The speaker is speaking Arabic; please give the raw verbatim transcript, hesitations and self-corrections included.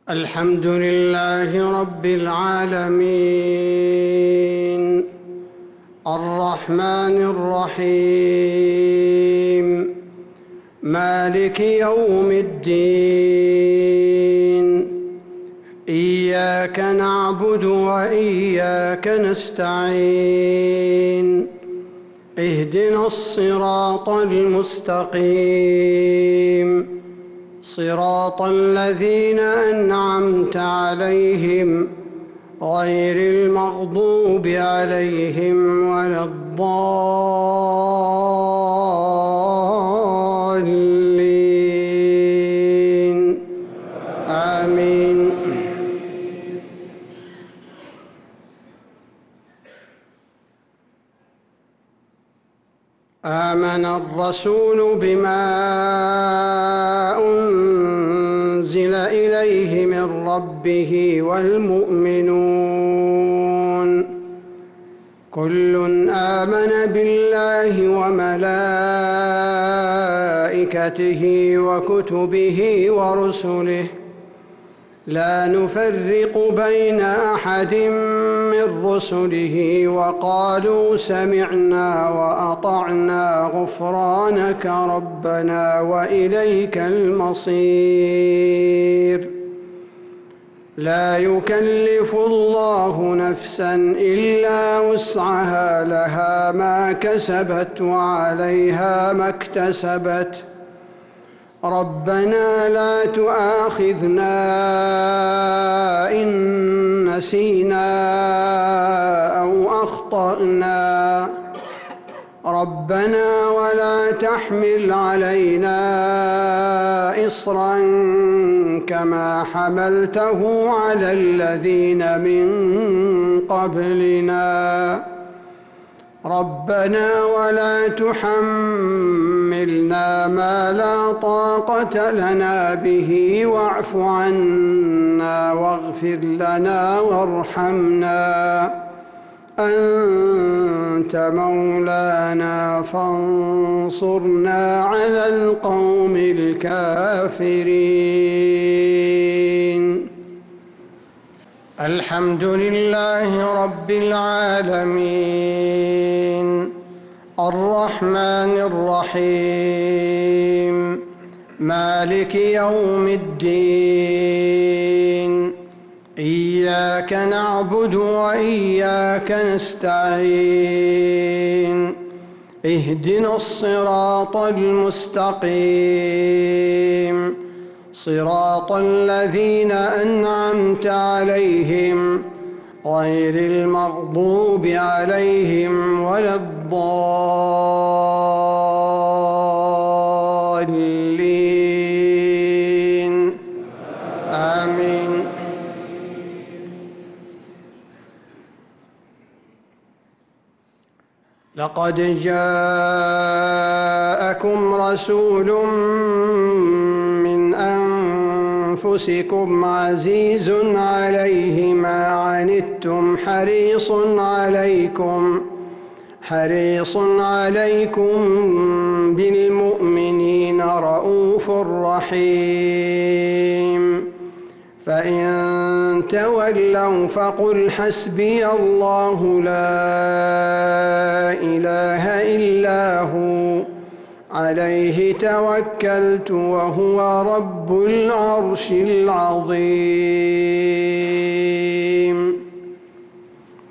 الحمد لله رب العالمين الرحمن الرحيم مالك يوم الدين إياك نعبد وإياك نستعين اهدنا الصراط المستقيم صراط الذين أنعمت عليهم غير المغضوب عليهم ولا الضالين آمين. آمن الرسول بما أنزل إليه من ربه والمؤمنون كل آمن بالله وملائكته وكتبه ورسله لا نفرق بين أحد من رسله وقالوا سمعنا وأطعنا غفرانك ربنا وإليك المصير. لا يكلف الله نفسا إلا وسعها لها ما كسبت وعليها ما اكتسبت ربنا لا تؤاخذنا إن نسينا أو أخطأنا ربنا ولا تحمل علينا إصرا كما حملته على الذين من قبلنا ربنا ولا تحملنا ما لا طاقة لنا به واعف عنا واغفر لنا وارحمنا أنت مولانا فانصرنا على القوم الكافرين. الحمد لله رب العالمين الرحمن الرحيم مالك يوم الدين إياك نعبد وإياك نستعين اهدنا الصراط المستقيم صراط الذين أنعمت عليهم غير المغضوب عليهم ولا الضالين آمين. لقد جاءكم رسول من أنفسكم عزيز عليه ما عنتم حريص عليكم حريص عليكم بالمؤمنين رؤوف رحيم. فإن تولوا فقل حسبي الله لا إله إلا هو عليه توكلت وهو رب العرش العظيم.